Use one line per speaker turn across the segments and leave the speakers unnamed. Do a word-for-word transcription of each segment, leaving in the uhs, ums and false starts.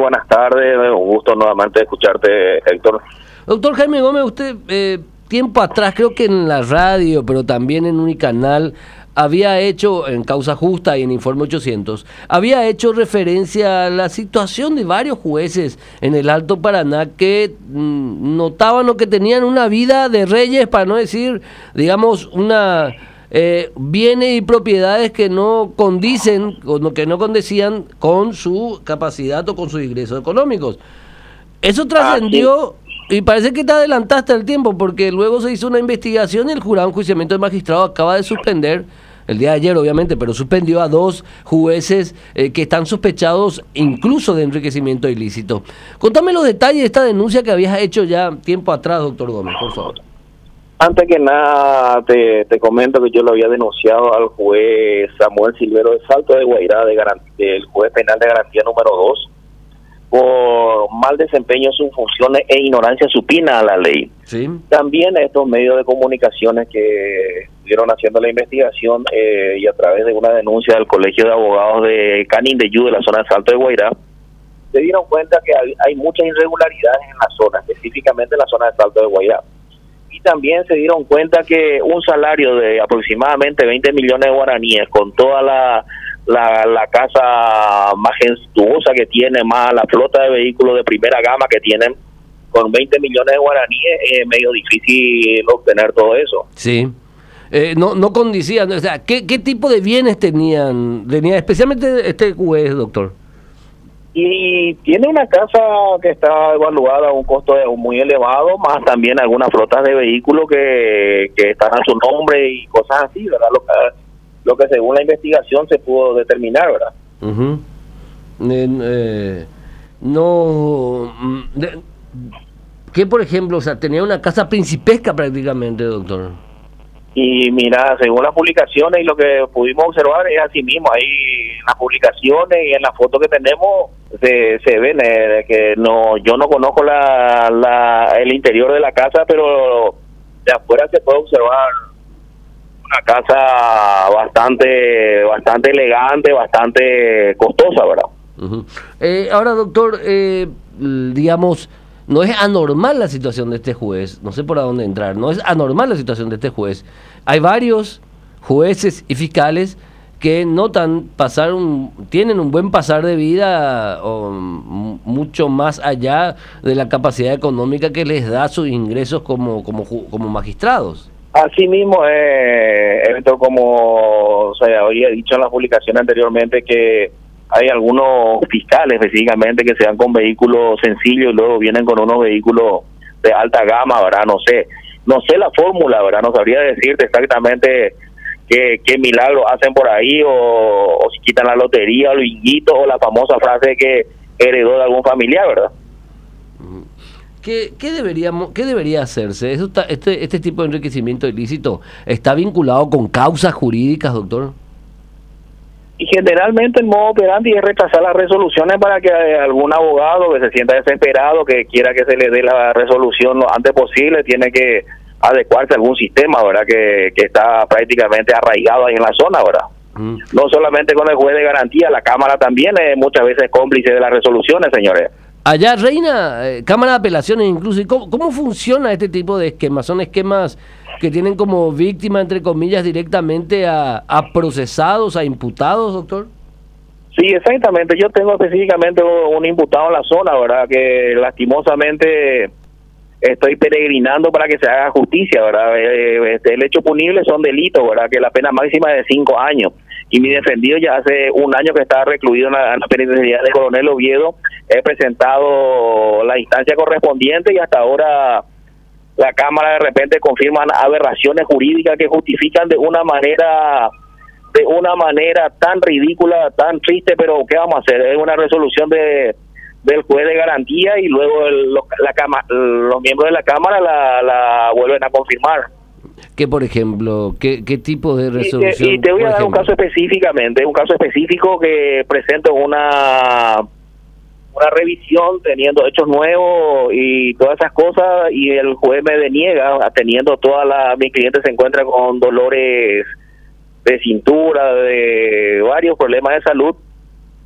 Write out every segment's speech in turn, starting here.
buenas tardes. Un gusto nuevamente escucharte, Héctor.
Doctor Jaime Gómez, usted eh, tiempo atrás, creo que en la radio, pero también en Unicanal, había hecho, en Causa Justa y en Informe ochocientos, había hecho referencia a la situación de varios jueces en el Alto Paraná que mmm, notaban o que tenían una vida de reyes, para no decir, digamos, una eh, bienes y propiedades que no condicen, o no, que no condecían con su capacidad o con sus ingresos económicos. Eso trascendió... Ah, sí. Y parece que te adelantaste el tiempo, porque luego se hizo una investigación y el jurado de enjuiciamiento de magistrado acaba de suspender, el día de ayer obviamente, pero suspendió a dos jueces eh, que están sospechados incluso de enriquecimiento ilícito. Contame los detalles de esta denuncia que habías hecho ya tiempo atrás, doctor Gómez, por favor.
Antes que nada, te, te comento que yo lo había denunciado al juez Samuel Silvero de Salto de Guairá, de el juez penal de garantía número dos, por mal desempeño de sus funciones e ignorancia supina a la ley.
Sí.
También estos medios de comunicaciones que estuvieron haciendo la investigación eh, y a través de una denuncia del Colegio de Abogados de Canindeyú, de la zona de Salto de Guairá, se dieron cuenta que hay, hay muchas irregularidades en la zona, específicamente en la zona de Salto de Guairá. Y también se dieron cuenta que un salario de aproximadamente veinte millones de guaraníes, con toda la La, la casa majestuosa que tiene, más la flota de vehículos de primera gama que tienen, con veinte millones de guaraníes, es medio difícil obtener todo eso.
Sí, eh, no no condicían, o sea, ¿qué, qué tipo de bienes tenían, tenía especialmente este juez, doctor?
Y tiene una casa que está evaluada a un costo muy elevado, más también algunas flotas de vehículos que, que están a su nombre y cosas así, ¿verdad? Lo que, lo que según la investigación se pudo determinar, ¿verdad?
Uh-huh. eh, eh, no... De, ¿qué, por ejemplo? O sea, tenía una casa principesca prácticamente, doctor.
Y mira, según las publicaciones y lo que pudimos observar es así mismo. Ahí en las publicaciones y en las fotos que tenemos se, se ven eh, que no, yo no conozco la, la el interior de la casa, pero de afuera se puede observar una casa bastante bastante elegante, bastante costosa, ¿verdad?
Uh-huh. Eh, ahora, doctor, eh, digamos, no es anormal la situación de este juez, no sé por dónde entrar, no es anormal la situación de este juez. Hay varios jueces y fiscales que notan pasar un, tienen un buen pasar de vida o m- mucho más allá de la capacidad económica que les da sus ingresos como como como magistrados.
Así mismo, eh, esto como se había dicho en la publicación anteriormente, que hay algunos fiscales específicamente que se dan con vehículos sencillos y luego vienen con unos vehículos de alta gama, ¿verdad? No sé, no sé la fórmula, ¿verdad? No sabría decirte exactamente qué, qué milagro hacen por ahí, o, o si quitan la lotería, o el binguito, o la famosa frase que heredó de algún familiar, ¿verdad?
¿Qué, qué, deberíamos, ¿Qué debería hacerse? ¿Eso está, este, ¿Este tipo de enriquecimiento ilícito está vinculado con causas jurídicas, doctor?
Y generalmente el modo operandi es retrasar las resoluciones para que algún abogado que se sienta desesperado, que quiera que se le dé la resolución lo antes posible, tiene que adecuarse a algún sistema, ¿verdad? Que, que está prácticamente arraigado ahí en la zona, ¿verdad? Mm. No solamente con el juez de garantía, la Cámara también es muchas veces cómplice de las resoluciones, señores.
Allá reina eh, Cámara de Apelaciones incluso. ¿Y cómo, cómo funciona este tipo de esquemas? ¿Son esquemas que tienen como víctima, entre comillas, directamente a, a procesados, a imputados, doctor?
Sí, exactamente. Yo tengo específicamente un imputado en la zona, ¿verdad? Que lastimosamente estoy peregrinando para que se haga justicia, ¿verdad? Este, el hecho punible son delitos, ¿verdad? Que la pena máxima es de cinco años. Y mi defendido ya hace un año que está recluido en la, en la penitenciaría de Coronel Oviedo. He presentado la instancia correspondiente y hasta ahora la Cámara de repente confirman aberraciones jurídicas que justifican de una manera de una manera tan ridícula, tan triste, pero ¿qué vamos a hacer? Es una resolución de del juez de garantía y luego el, lo, la cama, los miembros de la Cámara la, la vuelven a confirmar.
¿Qué, por ejemplo? ¿Qué, qué tipo de resolución?
Y te, y te voy a dar un caso específicamente, un caso específico que presento una una revisión teniendo hechos nuevos y todas esas cosas, y el juez me deniega, teniendo toda la, mi cliente se encuentra con dolores de cintura, de varios problemas de salud,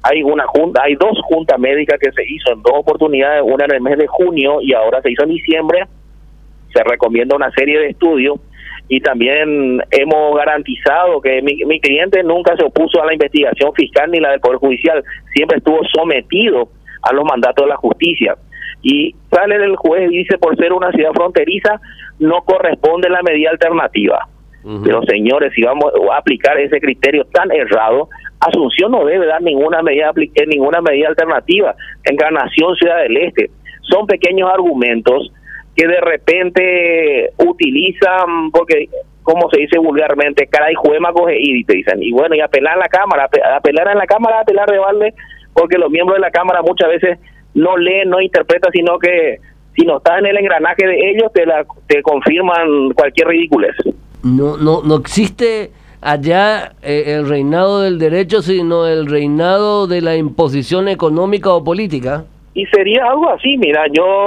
Hay una junta, hay dos juntas médicas que se hizo en dos oportunidades, una en el mes de junio y ahora se hizo en diciembre. Se recomienda una serie de estudios y también hemos garantizado que mi, mi cliente nunca se opuso a la investigación fiscal ni la del Poder Judicial, siempre estuvo sometido a los mandatos de la justicia. Y sale el juez y dice, por ser una ciudad fronteriza, no corresponde la medida alternativa. Uh-huh. Pero señores, si vamos a aplicar ese criterio tan errado, Asunción no debe dar ninguna medida, ninguna medida alternativa. Encarnación, Ciudad del Este. Son pequeños argumentos que de repente utilizan, porque, como se dice vulgarmente, caray juema coge y te dicen, y bueno, y apelar a la Cámara, apelar en la Cámara, apelar de balde, porque los miembros de la Cámara muchas veces no leen, no interpretan, sino que si no estás en el engranaje de ellos, te la te confirman cualquier ridiculez.
No, no, no existe allá eh, el reinado del derecho, sino el reinado de la imposición económica o política.
Y sería algo así, mira,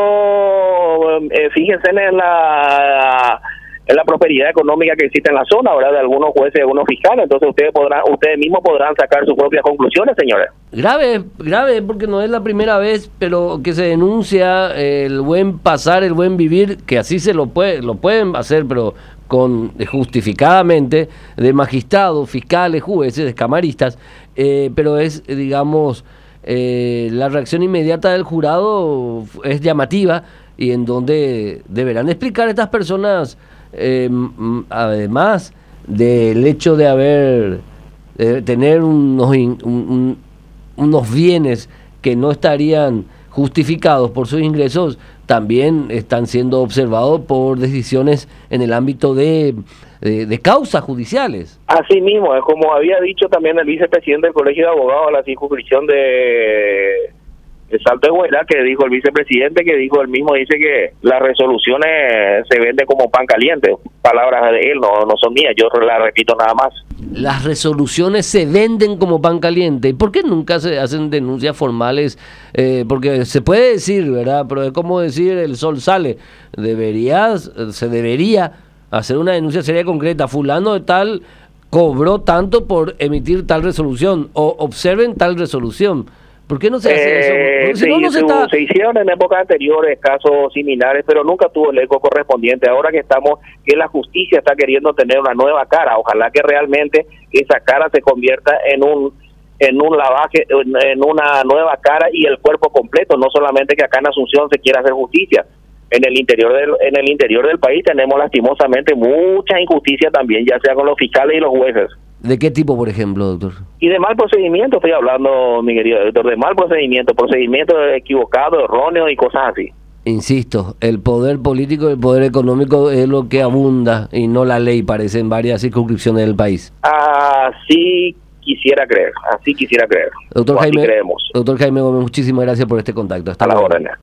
yo, eh, fíjense en la en la prosperidad económica que existe en la zona, ¿verdad? De algunos jueces y algunos fiscales, entonces ustedes podrán, ustedes mismos podrán sacar sus propias conclusiones, señores.
Grave, grave, porque no es la primera vez, pero que se denuncia el buen pasar, el buen vivir, que así se lo puede, lo pueden hacer, pero con justificadamente, de magistrados, fiscales, jueces, de camaristas, eh, pero es, digamos, eh, la reacción inmediata del jurado es llamativa y en donde deberán explicar estas personas, eh, además del hecho de haber, de tener unos, in, un, un, unos bienes que no estarían justificados por sus ingresos, también están siendo observados por decisiones en el ámbito de, de, de causas judiciales.
Así mismo, es como había dicho también el vicepresidente del Colegio de Abogados a la circunscripción de, de Salto de Huelva, que dijo el vicepresidente, que dijo él mismo, dice que las resoluciones se venden como pan caliente. Palabras de él, no, no son mías, yo las repito nada más.
Las resoluciones se venden como pan caliente. ¿Y por qué nunca se hacen denuncias formales? Eh, porque se puede decir, ¿verdad? Pero es como decir el sol sale. Deberías, se debería hacer una denuncia seria y concreta. Fulano de tal cobró tanto por emitir tal resolución o observen tal resolución. ¿Por qué no se hace
eh,
eso? Si
sí,
no, no se, está...
se hicieron en épocas anteriores casos similares, pero nunca tuvo el eco correspondiente. Ahora que estamos, que la justicia está queriendo tener una nueva cara, ojalá que realmente esa cara se convierta en un en un lavaje, en, en una nueva cara y el cuerpo completo, no solamente que acá en Asunción se quiera hacer justicia. En el interior del en el interior del país tenemos lastimosamente mucha injusticia también, ya sea con los fiscales y los jueces.
¿De qué tipo, por ejemplo, doctor?
Y de mal procedimiento, estoy hablando, mi querido doctor, de mal procedimiento, procedimiento equivocado, erróneo y cosas así.
Insisto, el poder político y el poder económico es lo que abunda y no la ley, parece, en varias circunscripciones del país.
Así quisiera creer, así quisiera creer.
Doctor Jaime,
así creemos.
Doctor Jaime Gómez, muchísimas gracias por este contacto. Hasta
a la
luego.
orden.